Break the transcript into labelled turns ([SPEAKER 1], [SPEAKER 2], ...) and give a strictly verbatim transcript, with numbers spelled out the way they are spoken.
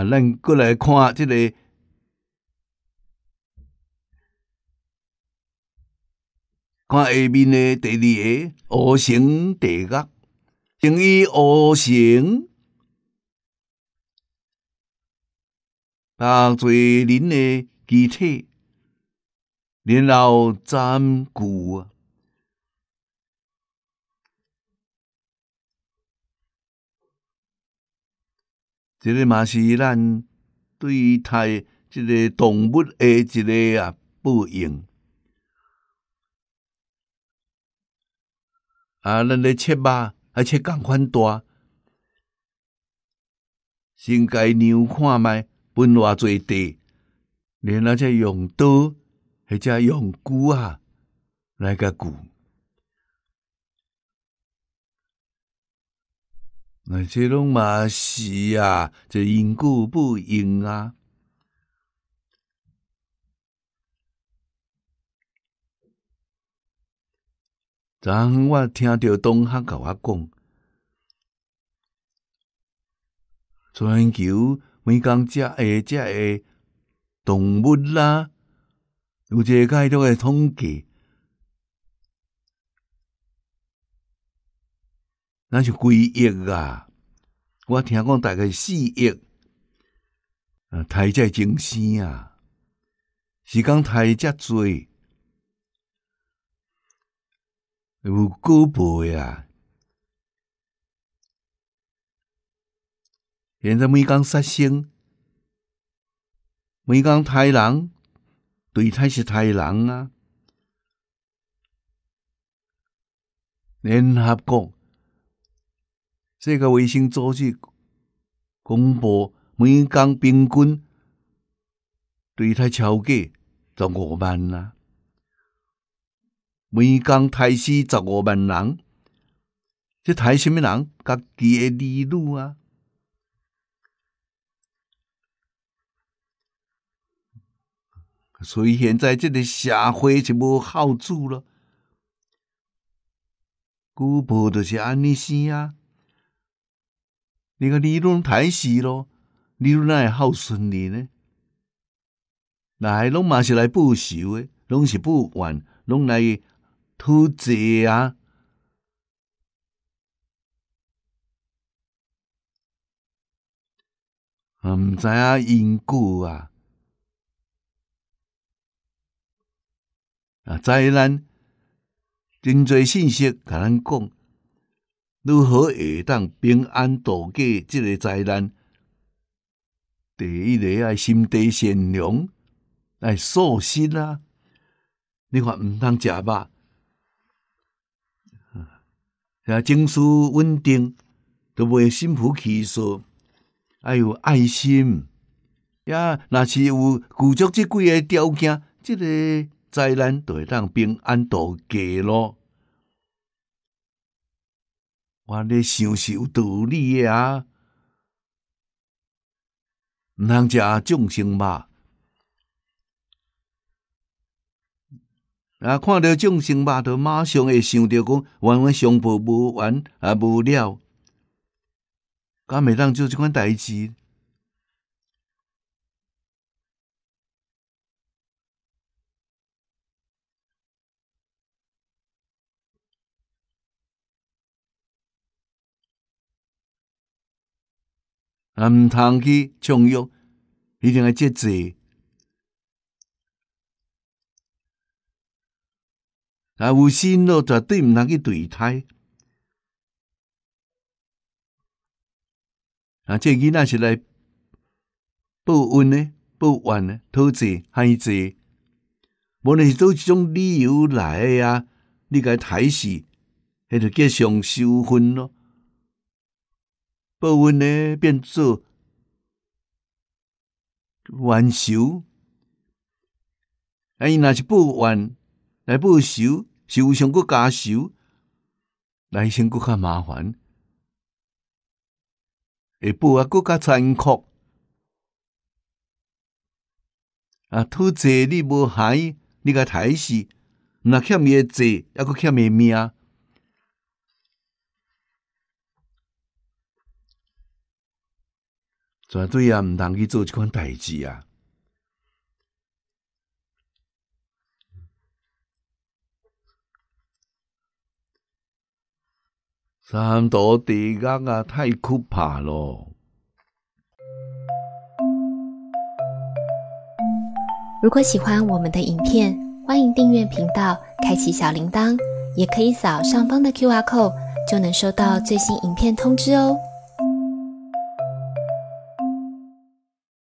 [SPEAKER 1] 啊，咱过来看这个看下面的第二个五行地岳，生于五行，白做人的机体，然后占据啊。这个嘛是咱对待这个动物的一个啊报应啊，咱咧切肉还切共款大，先家量看卖分偌济地，然后再用刀或者用锯啊来甲锯。那这拢嘛是啊，这因果报应啊。昨昏我听到同学甲我讲，全球每工食诶食诶动物啦，有一个解读诶统计，那是几亿啊！我听讲大概四亿啊，刣才精生啊，是讲刣遮多，有几倍啊！现在每工杀生，每工刣人，对刣是刣人啊。联合国世界卫生组织公布，每工平均对刣超过十五万啊，每工刣死十五万人，这刣什么人？家己的儿女啊！所以现在这个社会就无孝子了，古报就是安尼生啊！你个儿女刣死咯，儿女哪会孝顺你呢？来，拢嘛是来报仇诶，拢是报怨，拢来讨债啊！啊，毋知影因果啊！啊，灾难真侪信息甲咱讲，如何会当平安度过即个灾难？第一个爱心地善良，爱素食啊！你看毋通食肉，啊，情绪稳定，都袂心浮气躁，爱有爱心。呀，若是有具足即几个条件，即、这个灾难就会当平安度过咯。我咧想是有道理的啊，毋通食众生肉。啊，看到众生肉，就马上会想到讲，冤冤相报无完啊无了，敢袂当做即款代志？啊，毋通去纵欲，一定要节制。啊，有心咯，绝对毋通去对刣。啊，这囡仔是来报恩呢，报怨呢，讨债害债。无论是做一种理由来的啊，你甲刣死，迄就结上仇恨咯。报恩呢变做冤仇，啊，伊若是报怨来报仇，仇上搁加仇，来先搁较麻烦，会报啊搁较残酷。啊，讨债你无害，你甲刣死，若欠伊的债，还搁欠伊命。 绝对啊，毋通去做即款代志啊！三毒地狱啊，太可怕咯！
[SPEAKER 2] 如果喜欢我们的影片，欢迎订阅频道，开启小铃铛，也可以扫上方的 Q R code，就能收到最新影片通知哦。